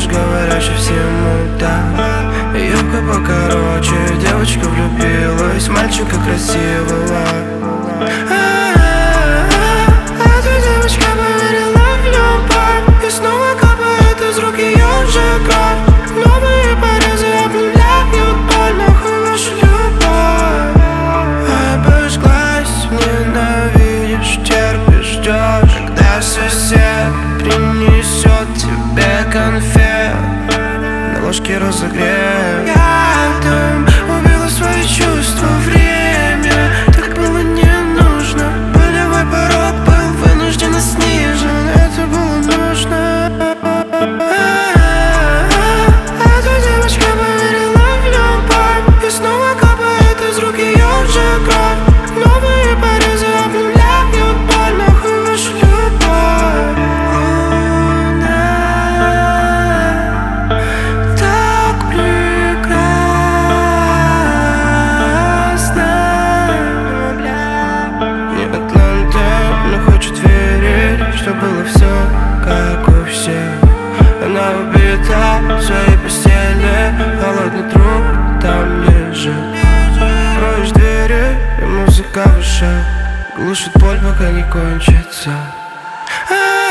Малыш говорящий всему да. Юбка покороче, девочка влюбилась в мальчика красивого. Эта девочка поверила в любовь, и снова капает из рук ее же кровь. Новые порезы обнуляют боль, нахуй вашу любовь. Обожглась, ненавидишь, терпишь, ждешь, когда сосед принесет тебе конфет на ложке разогрев. Я там убила свои чувства, время так было не нужно. Болевой порог был вынужденно снижен, это было нужно. Эта девочка поверила в любовь, и снова капает из рук ее же кровь. Новые порезы обнуляют боль, нахуй вашу любовь. Луна так прекрасна. Не Атланта, но хочет верить, что было все как у всех. Она убита в своей постели, холодный труп там лежит. Кроешь двери, и музыка в ушах глушит боль, пока не кончится.